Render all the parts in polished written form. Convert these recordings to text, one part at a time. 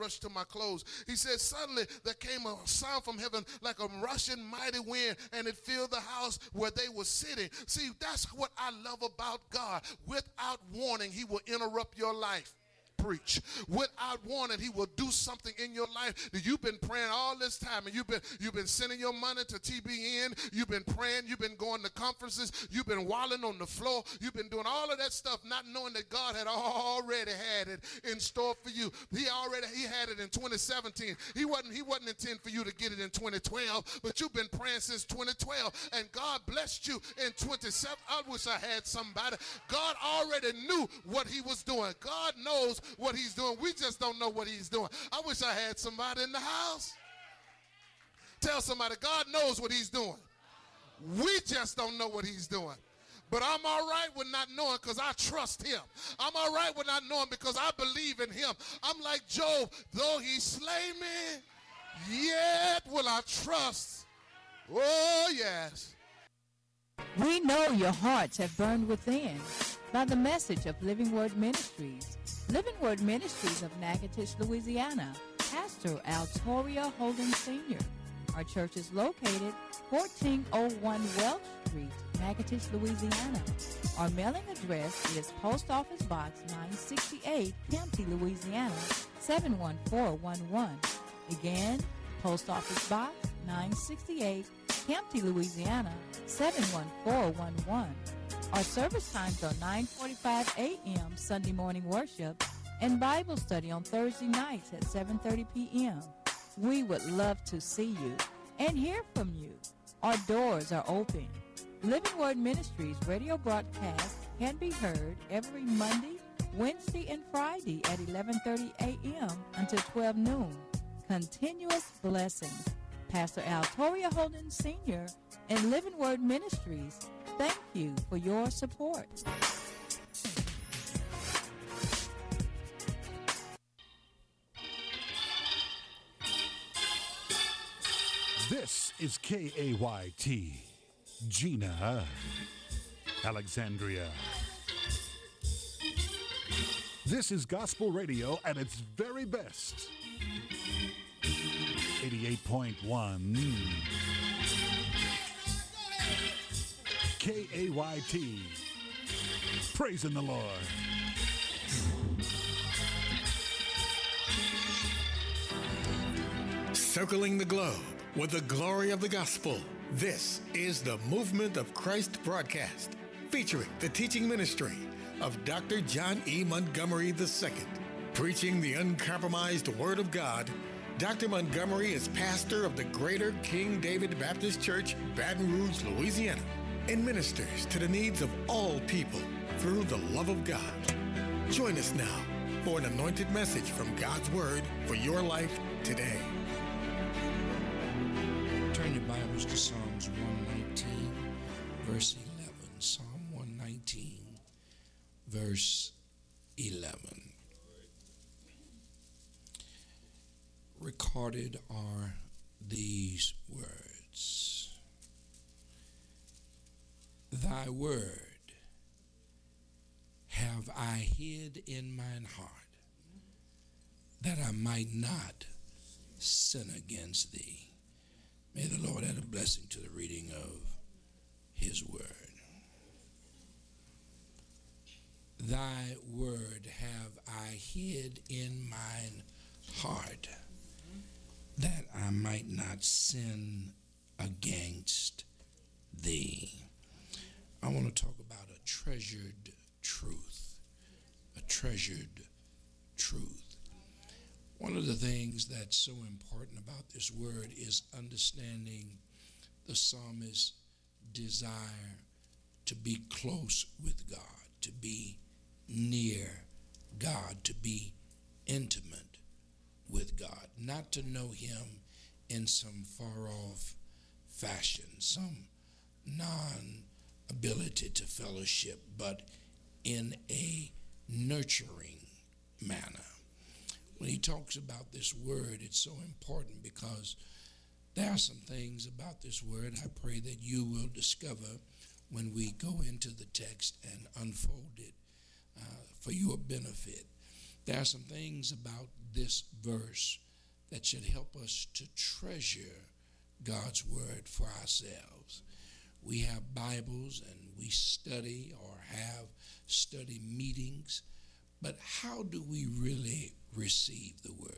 rush to my clothes. He said, suddenly there came a sound from heaven like a rushing mighty wind, and it filled the house where they were sitting. See, that's what I love about God. Without warning, he will interrupt your life. Preach. Without warning, he will do something in your life that you've been praying all this time, and you've been sending your money to TBN, you've been praying, you've been going to conferences, you've been wallowing on the floor, you've been doing all of that stuff, not knowing that God had already had it in store for you. He had it in 2017. He wasn't intending for you to get it in 2012, but you've been praying since 2012, and God blessed you in 27. I wish I had somebody. God already knew what he was doing. God knows what he's doing. We just don't know what he's doing. I wish I had somebody in the house. Tell somebody, God knows what he's doing. We just don't know what he's doing. But I'm all right with not knowing because I trust him. I'm all right with not knowing because I believe in him. I'm like Job, though he slay me, yet will I trust. Oh, yes. We know your hearts have burned within by the message of Living Word Ministries. Living Word Ministries of Natchitoches, Louisiana. Pastor Altoria Holden Sr. Our church is located 1401 Welch Street, Natchitoches, Louisiana. Our mailing address is Post Office Box 968, Kempty, Louisiana 71411. Again, Post Office Box 968, Kempty, Louisiana 71411. Our service times are 9:45 a.m. Sunday morning worship and Bible study on Thursday nights at 7:30 p.m. We would love to see you and hear from you. Our doors are open. Living Word Ministries radio broadcast can be heard every Monday, Wednesday, and Friday at 11:30 a.m. until 12 noon. Continuous blessings. Pastor Altoria Holden Sr. and Living Word Ministries, thank you for your support. This is KAYT, Gina, Alexandria. This is gospel radio at its very best. 88.1 KAYT. Praising the Lord. Circling the globe with the glory of the gospel. This is the Movement of Christ broadcast, featuring the teaching ministry of Dr. John E. Montgomery II. Preaching the uncompromised Word of God, Dr. Montgomery is pastor of the Greater King David Baptist Church, Baton Rouge, Louisiana, and ministers to the needs of all people through the love of God. Join us now for an anointed message from God's Word for your life today. Turn your Bibles to Psalms 119, verse 11. Psalm 119, verse 11. Recorded are these words. Thy word have I hid in mine heart, that I might not sin against thee. May the Lord add a blessing to the reading of his word. Thy word have I hid in mine heart, that I might not sin against thee. I want to talk about a treasured truth. A treasured truth. One of the things that's so important about this word is understanding the psalmist's desire to be close with God, to be near God, to be intimate with God, not to know him in some far-off fashion, some non-ability to fellowship, but in a nurturing manner. When he talks about this word, it's so important because there are some things about this word I pray that you will discover when we go into the text and unfold it for your benefit. There are some things about this verse that should help us to treasure God's word for ourselves. We have Bibles and we study or have study meetings, but how do we really receive the word?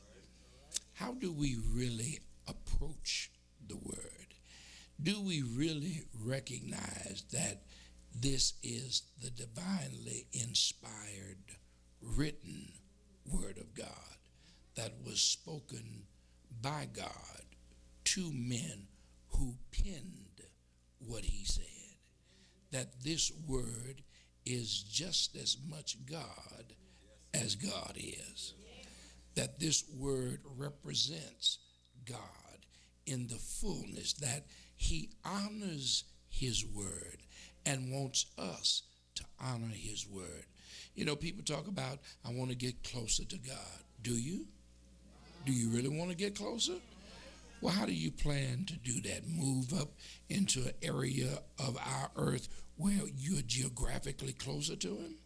How do we really approach the word? Do we really recognize that this is the divinely inspired, written word of God that was spoken by God to men who penned what he said? That this word is just as much God as God is. That this word represents God in the fullness, that he honors his word and wants us to honor his word. You know, people talk about, I want to get closer to God. Do you? Do you really want to get closer? Well, how do you plan to do that? Move up into an area of our earth where you're geographically closer to him?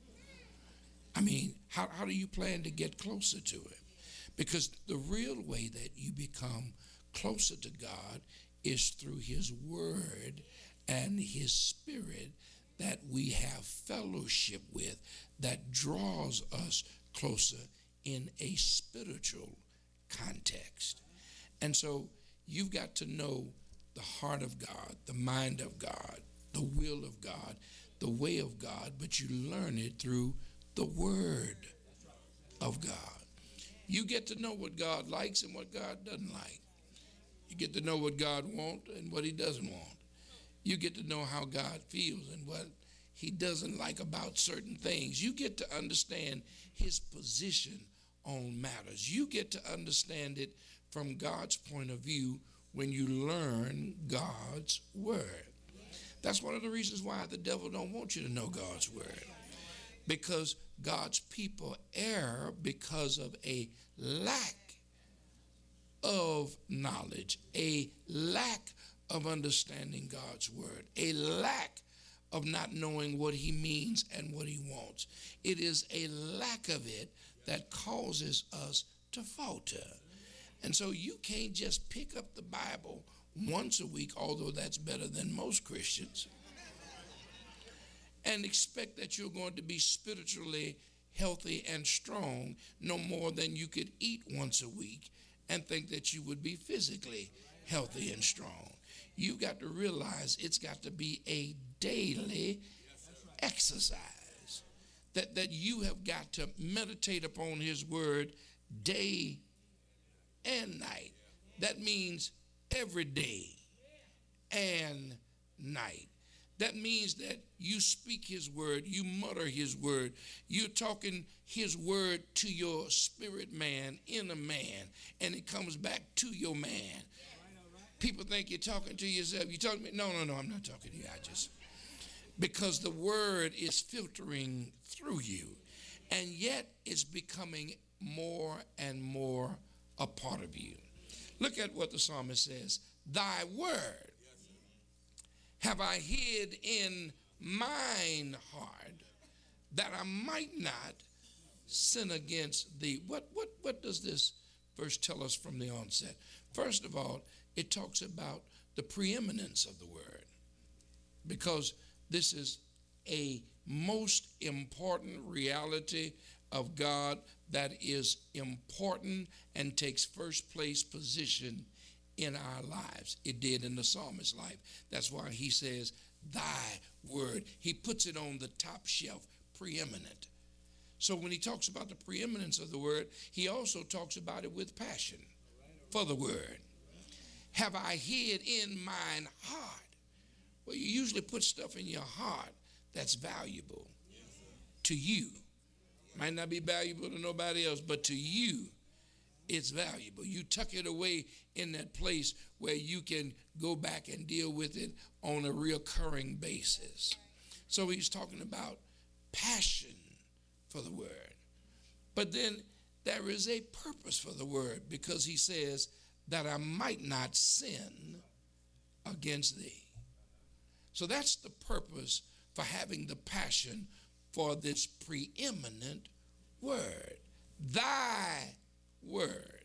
I mean, how do you plan to get closer to him? Because the real way that you become closer to God is through his word and his spirit that we have fellowship with, that draws us closer in a spiritual context. And so you've got to know the heart of God, the mind of God, the will of God, the way of God, but you learn it through the word of God. You get to know what God likes and what God doesn't like. You get to know what God wants and what he doesn't want. You get to know how God feels and what he doesn't like about certain things. You get to understand his position on matters. You get to understand it from God's point of view when you learn God's word. That's one of the reasons why the devil don't want you to know God's word. Because God's people err because of a lack of knowledge, a lack of understanding God's word, a lack of not knowing what he means and what he wants. It is a lack of it that causes us to falter. And so you can't just pick up the Bible once a week, although that's better than most Christians, and expect that you're going to be spiritually healthy and strong no more than you could eat once a week and think that you would be physically healthy and strong. You've got to realize it's got to be a daily exercise, that you have got to meditate upon his word day and night. That means every day and night. That means that you speak his word, you mutter his word, you're talking his word to your spirit man, inner man, and it comes back to your man. People think you're talking to yourself. You talking to me? No, I'm not talking to you. Because the word is filtering through you, and yet it's becoming more and more a part of you. Look at what the psalmist says. Thy word have I hid in mine heart, that I might not sin against thee. What does this verse tell us from the onset? First of all, it talks about the preeminence of the word, because this is a most important reality of God that is important and takes first place position in our lives. It did in the psalmist's life. That's why he says, thy word. He puts it on the top shelf, preeminent. So when he talks about the preeminence of the word, he also talks about it with passion for the word. Have I hid in mine heart? Well, you usually put stuff in your heart that's valuable to you. Might not be valuable to nobody else, but to you, it's valuable. You tuck it away in that place where you can go back and deal with it on a recurring basis. So he's talking about passion for the word. But then there is a purpose for the word, because he says that I might not sin against thee. So that's the purpose for having the passion for this preeminent word, thy word.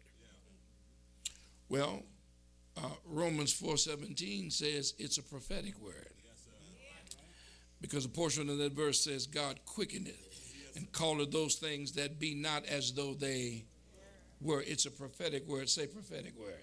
Well, Romans 4:17 says it's a prophetic word. Because a portion of that verse says, God quickeneth and calleth those things that be not as though they were. It's a prophetic word. Say prophetic word.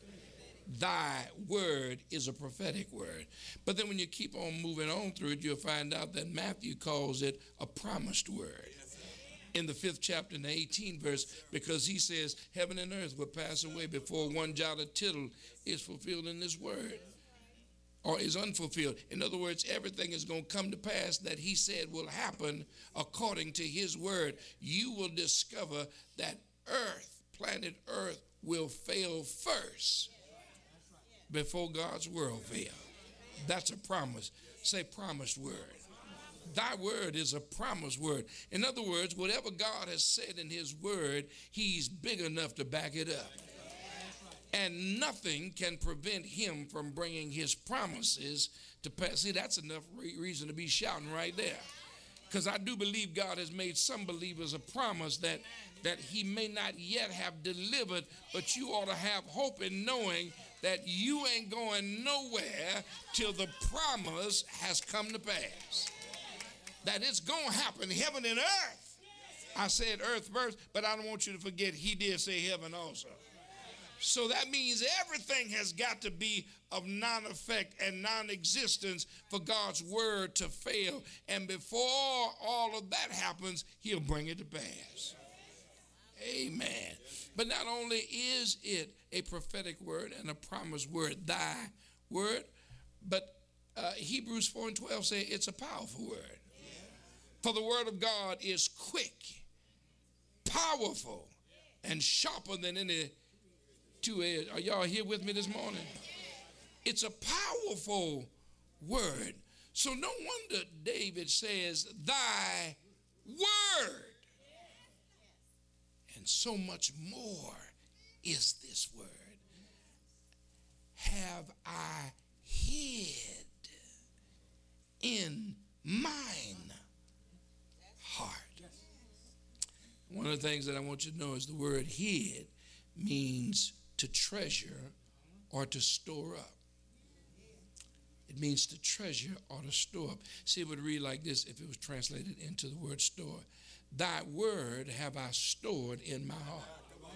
Thy word is a prophetic word. But then when you keep on moving on through it, you'll find out that Matthew calls it a promised word. In the 5th chapter and the 18th verse, because he says heaven and earth will pass away before one jot or tittle is fulfilled in this word, or is unfulfilled. In other words, everything is going to come to pass that he said will happen according to his word. You will discover that earth, planet earth, will fail first before God's world fail. That's a promise. Say promised word. Thy word is a promised word. In other words, whatever God has said in his word, he's big enough to back it up. And nothing can prevent him from bringing his promises to pass. See, that's enough reason to be shouting right there. Because I do believe God has made some believers a promise that he may not yet have delivered, but you ought to have hope in knowing that you ain't going nowhere till the promise has come to pass. That it's going to happen, heaven and earth. I said earth first, but I don't want you to forget he did say heaven also. So that means everything has got to be of non-effect and non-existence for God's word to fail. And before all of that happens, he'll bring it to pass. Amen. But not only is it a prophetic word and a promised word, thy word, but Hebrews 4:12 say it's a powerful word. For the word of God is quick, powerful, and sharper than any two-edged. Are y'all here with me this morning? It's a powerful word. So no wonder David says, thy word. And so much more is this word. Have I hid in mine heart. One of the things that I want you to know is the word hid means to treasure or to store up. It means to treasure or to store up. See, it would read like this if it was translated into the word store. Thy word have I stored in my heart,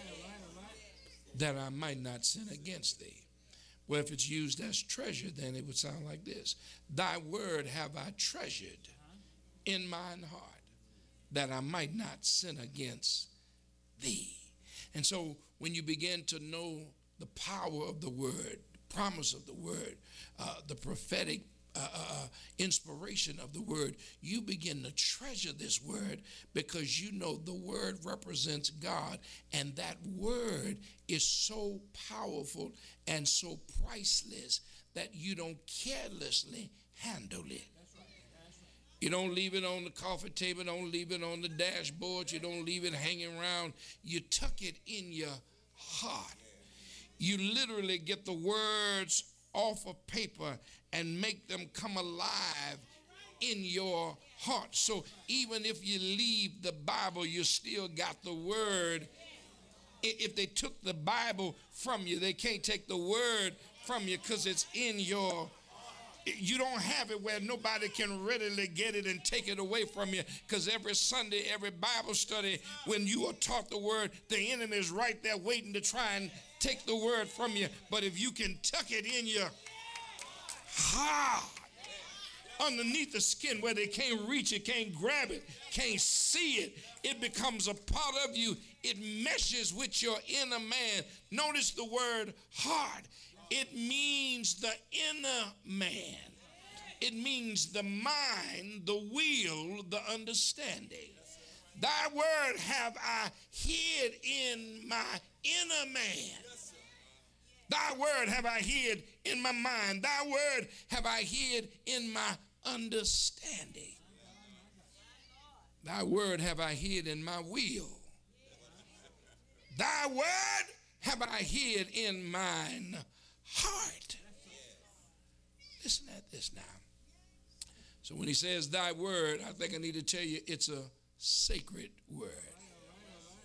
that I might not sin against thee. Well, if it's used as treasure, then it would sound like this. Thy word have I treasured in mine heart, that I might not sin against thee. And so when you begin to know the power of the word, the promise of the word, the prophetic inspiration of the word, you begin to treasure this word because you know the word represents God, and that word is so powerful and so priceless that you don't carelessly handle it. You don't leave it on the coffee table, don't leave it on the dashboard, you don't leave it hanging around. You tuck it in your heart. You literally get the words off of paper and make them come alive in your heart. So even if you leave the Bible, you still got the word. If they took the Bible from you, they can't take the word from you because it's in your. You don't have it where nobody can readily get it and take it away from you, because every Sunday, every Bible study, when you are taught the word, the enemy is right there waiting to try and take the word from you. But if you can tuck it in your heart, underneath the skin where they can't reach it, can't grab it, can't see it, it becomes a part of you. It meshes with your inner man. Notice the word heart. It means the inner man. It means the mind, the will, the understanding. Thy word have I hid in my inner man. Thy word have I hid in my mind. Thy word have I hid in my understanding. Thy word have I hid in my will. Thy word have I hid in mine heart. Listen at this now. So when he says thy word, I think I need to tell you it's a sacred word.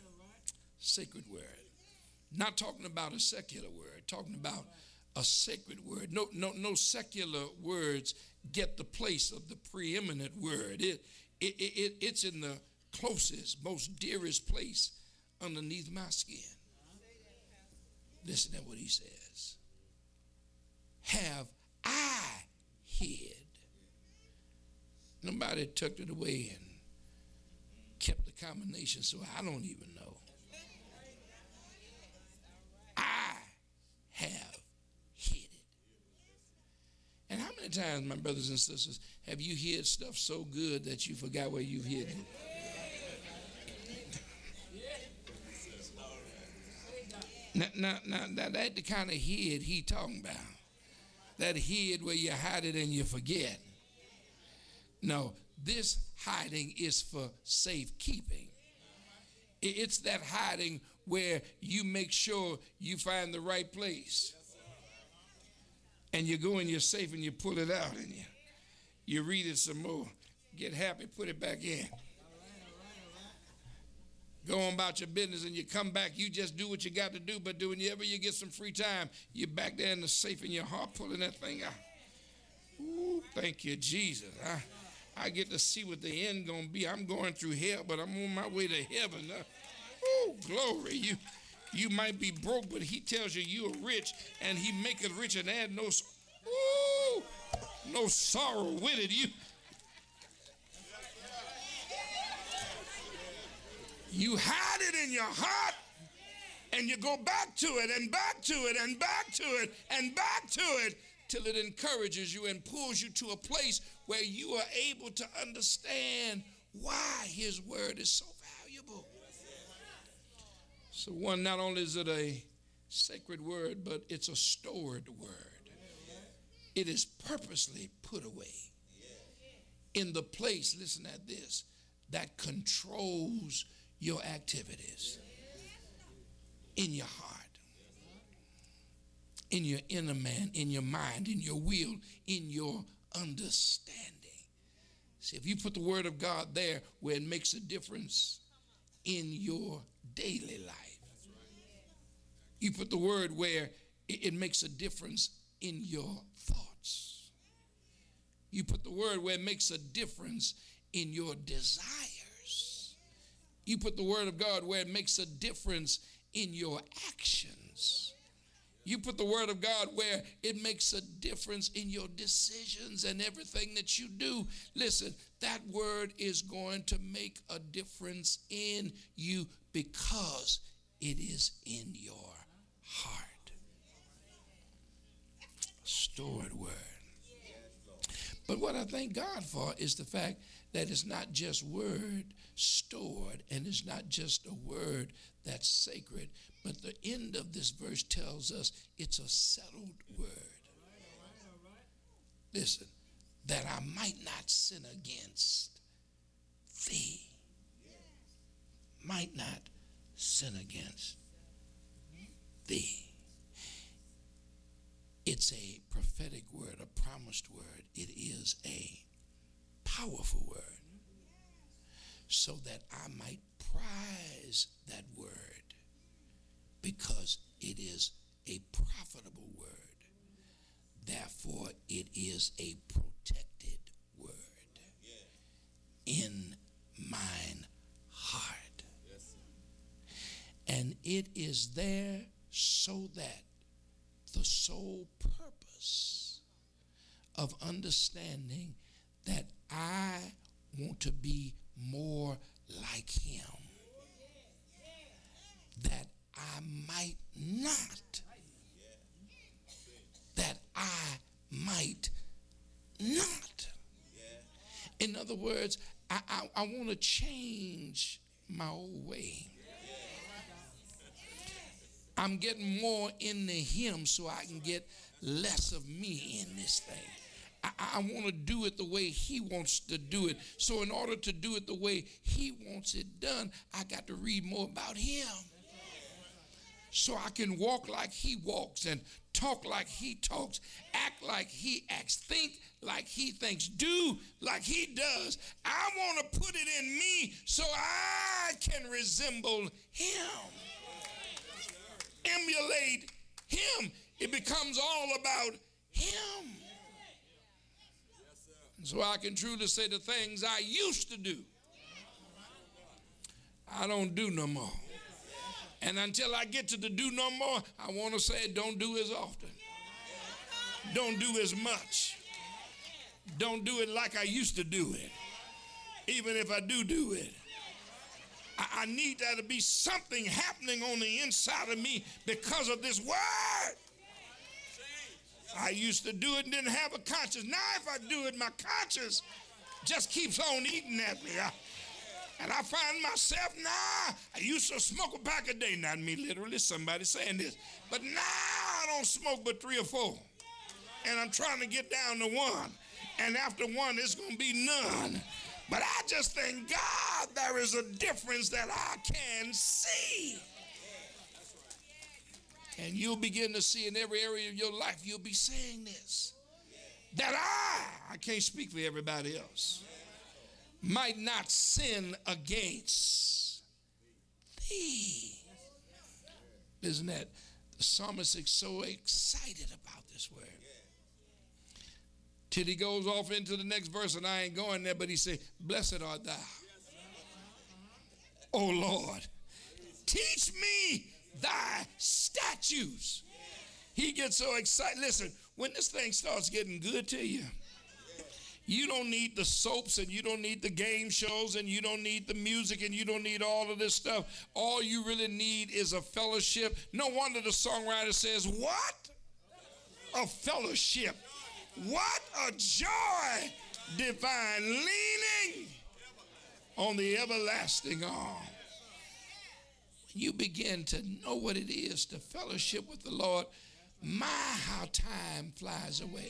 sacred word. Not talking about a secular word, talking about a sacred word. No secular words get the place of the preeminent word. It's in the closest, most dearest place underneath my skin. Listen to what he says. Have I hid? Nobody tucked it away and kept the combination, so I don't even know. I have hid it. And how many times, my brothers and sisters, have you hid stuff so good that you forgot where you've hidden it? Now, that's the kind of hid he talking about. That hid where you hide it and you forget. No, this hiding is for safekeeping. It's that hiding where you make sure you find the right place. And you go in your safe and you pull it out and you read it some more. Get happy, put it back in. Go on about your business and you come back, you just do what you got to do, but whenever you get some free time, you're back there in the safe in your heart pulling that thing out. Ooh, thank you, Jesus. I get to see what the end gonna be. I'm going through hell, but I'm on my way to heaven. Ooh, glory. You might be broke, but he tells you you are rich, and he make it rich and add no sorrow with it. You hide it in your heart, and you go back to it and back to it and back to it and back to it till it encourages you and pulls you to a place where you are able to understand why his word is so valuable. So one, not only is it a sacred word, but it's a stored word. It is purposely put away in the place, listen at this, that controls your activities in your heart, in your inner man, in your mind, in your will, in your understanding. See, if you put the word of God there where it makes a difference in your daily life, you put the word where it makes a difference in your thoughts, you put the word where it makes a difference in your desires, you put the word of God where it makes a difference in your actions, you put the word of God where it makes a difference in your decisions and everything that you do. Listen, that word is going to make a difference in you because it is in your heart. Stored word. But what I thank God for is the fact that it's not just word stored, and it's not just a word that's sacred, but the end of this verse tells us it's a settled word. Listen, that I might not sin against thee. Might not sin against thee. It's a prophetic word, a promised word. It is a powerful word, so that I might prize that word because it is a profitable word. Therefore, it is a protected word in mine heart. And it is there so that the sole purpose of understanding that I want to be more like him, that I might not, In other words, I want to change my old way. I'm getting more into him so I can get less of me in this thing. I want to do it the way he wants to do it. So in order to do it the way he wants it done, I got to read more about him. So I can walk like he walks and talk like he talks, act like he acts, think like he thinks, do like he does. I want to put it in me so I can resemble him. emulate him. It becomes all about him. And so I can truly say the things I used to do, I don't do no more. And until I get to the do no more, I want to say don't do as often. Don't do as much. Don't do it like I used to do it. Even if I do it. I need there to be something happening on the inside of me because of this word. I used to do it and didn't have a conscience. Now if I do it, my conscience just keeps on eating at me. And I find myself, I used to smoke a pack a day. Not me literally, somebody saying this. But now I don't smoke but 3 or 4. And I'm trying to get down to 1. And after 1, it's going to be none. But I just thank God there is a difference that I can see. And you'll begin to see in every area of your life, you'll be saying this. That I can't speak for everybody else, might not sin against thee. Isn't that the psalmist is so excited about this word? Till he goes off into the next verse, and I ain't going there, but he said, blessed art thou, O Lord, teach me thy statutes. He gets so excited. Listen, when this thing starts getting good to you, you don't need the soaps, and you don't need the game shows, and you don't need the music, and you don't need all of this stuff. All you really need is a fellowship. No wonder the songwriter says, what? A fellowship. What a joy divine, leaning on the everlasting arm. When you begin to know what it is to fellowship with the Lord, my, how time flies away.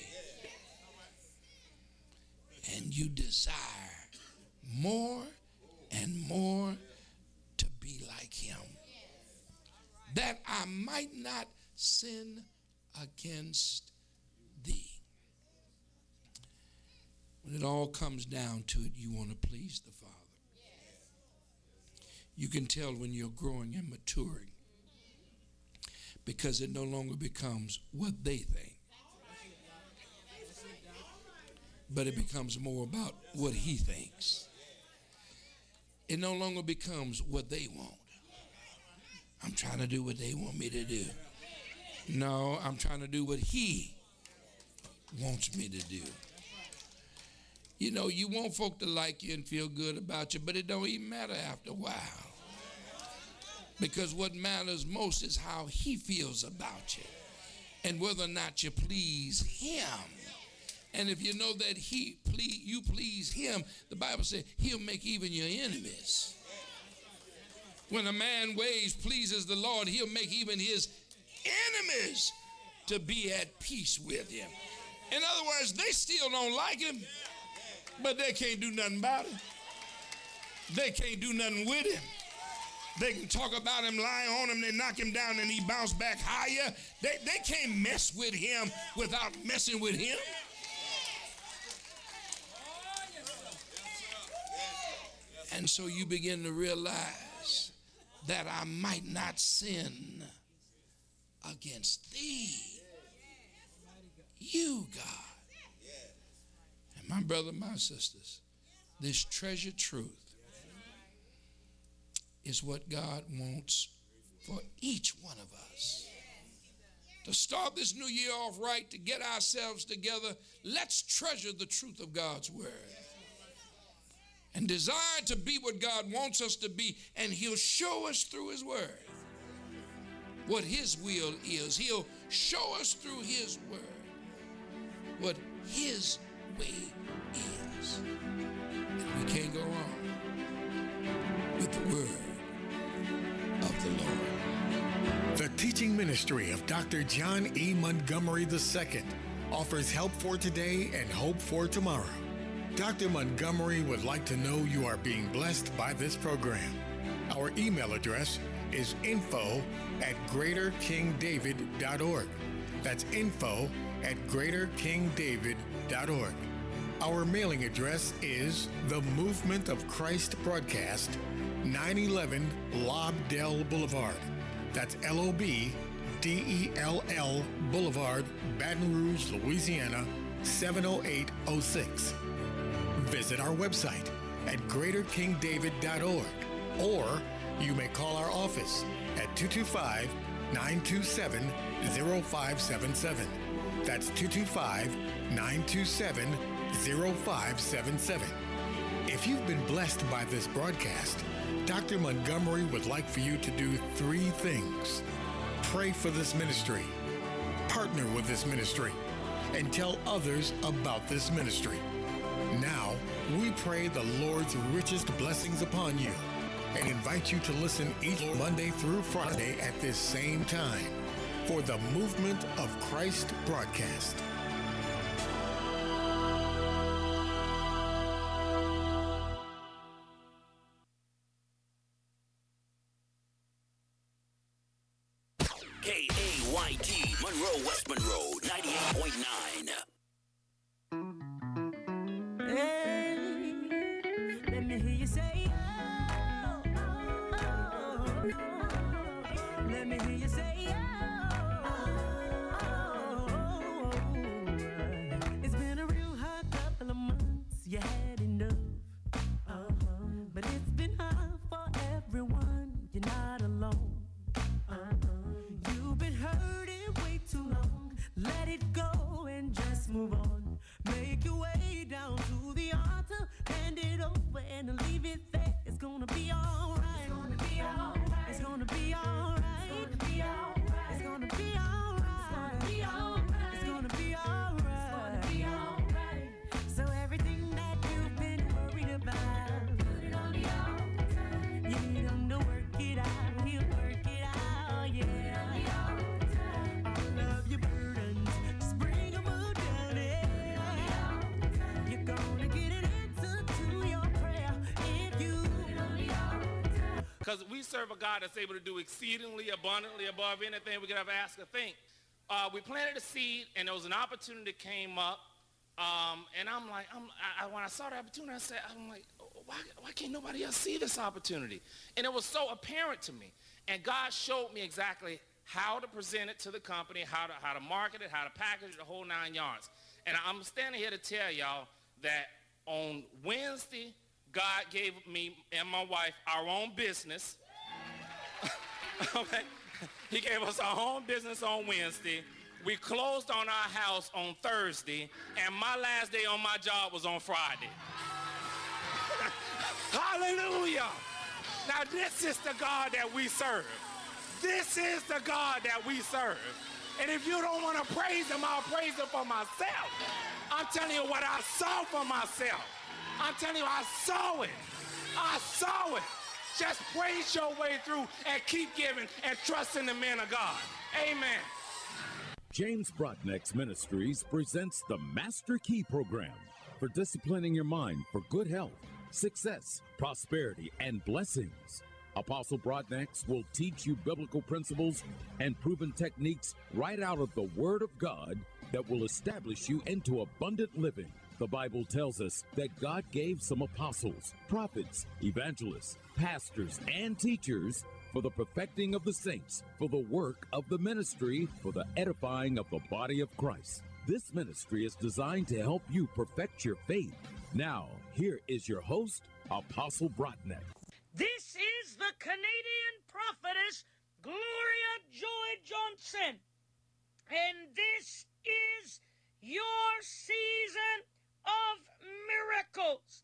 And you desire more and more to be like him, that I might not sin against thee. When it all comes down to it, you want to please the Father. You can tell when you're growing and maturing, because it no longer becomes what they think, but it becomes more about what he thinks. It no longer becomes what they want. I'm trying to do what they want me to do. No, I'm trying to do what he wants me to do. You know, you want folk to like you and feel good about you, but it don't even matter after a while. Because what matters most is how he feels about you and whether or not you please him. And if you know that you please him, the Bible says he'll make even your enemies. When a man ways pleases the Lord, he'll make even his enemies to be at peace with him. In other words, they still don't like him, but they can't do nothing about it. They can't do nothing with him. They can talk about him, lie on him, they knock him down, and he bounce back higher. They can't mess with him without messing with him. And so you begin to realize that I might not sin against thee, you, God. And my brother, my sisters, this treasured truth is what God wants for each one of us. To start this new year off right, to get ourselves together, let's treasure the truth of God's word and desire to be what God wants us to be, and he'll show us through his word what his will is. He'll show us through his word what his way is. And we can't go wrong with the word of the Lord. The teaching ministry of Dr. John E. Montgomery II offers help for today and hope for tomorrow. Dr. Montgomery would like to know you are being blessed by this program. Our email address is info@greaterkingdavid.org. That's info@greaterkingdavid.org. Our mailing address is The Movement of Christ Broadcast, 911 Lobdell Boulevard. That's LOB DELL Boulevard, Baton Rouge, Louisiana, 70806. Visit our website at greaterkingdavid.org, or you may call our office at 225-927-0577. That's 225-927-0577. If you've been blessed by this broadcast, Dr. Montgomery would like for you to do 3 things. Pray for this ministry, partner with this ministry, and tell others about this ministry. Now, we pray the Lord's richest blessings upon you and invite you to listen each Monday through Friday at this same time for the Movement of Christ broadcast. KAYT, Monroe, West Monroe, 98.9. Hey, let me hear you say, oh, oh, oh. Let me hear you say, oh. It's been a real hard couple of months, you had enough. But it's been hard for everyone, you're not alone. You've been hurting way too long, let it go and just move on. Make your way down to the altar, hand it over and leave it there. It's gonna be alright. It's gonna be alright. It's gonna be alright. It's gonna be alright. It's gonna be alright. It's gonna be alright. It's gonna be alright. So everything that you've been worried about, put it on the altar. You need him to work it out. He'll work it out, yeah. All of your burdens, just bring them all down, yeah. You're gonna get an answer to your prayer if you put it on the altar. Because we serve a God that's able to do exceedingly abundantly above anything we could ever ask or think. We planted a seed, and there was an opportunity that came up. And I'm like, when I saw the opportunity, I said, I'm like, why can't nobody else see this opportunity? And it was so apparent to me. And God showed me exactly how to present it to the company, how to market it, how to package it, the whole 9 yards. And I'm standing here to tell y'all that on Wednesday, God gave me and my wife our own business. Okay? He gave us our own business on Wednesday. We closed on our house on Thursday, and my last day on my job was on Friday. Hallelujah! Now this is the God that we serve. This is the God that we serve. And if you don't want to praise him, I'll praise him for myself. I'm telling you what I saw for myself. I'm telling you, I saw it. I saw it. Just praise your way through and keep giving and trusting the man of God. Amen. James Brodnick's Ministries presents the Master Key Program for disciplining your mind for good health, success, prosperity, and blessings. Apostle Brodnick will teach you biblical principles and proven techniques right out of the Word of God that will establish you into abundant living. The Bible tells us that God gave some apostles, prophets, evangelists, pastors, and teachers for the perfecting of the saints, for the work of the ministry, for the edifying of the body of Christ. This ministry is designed to help you perfect your faith. Now, here is your host, Apostle Brodnick. This is the Canadian prophetess, Gloria Joy Johnson. And this is your season of miracles.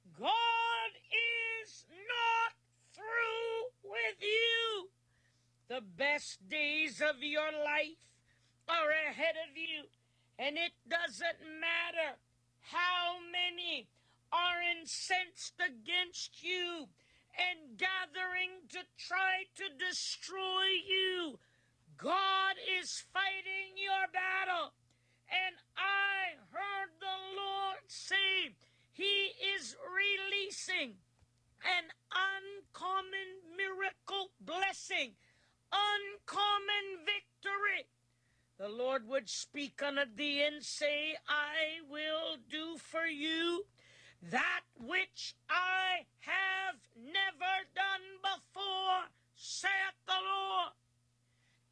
God is not through with you. The best days of your life are ahead of you, and it doesn't matter how many are incensed against you and gathering to try to destroy you. God is fighting your battle, and I heard the Lord say he is releasing an uncommon miracle blessing, uncommon victory. The Lord would speak unto thee and say, I will do for you that which I have never done before, saith the Lord.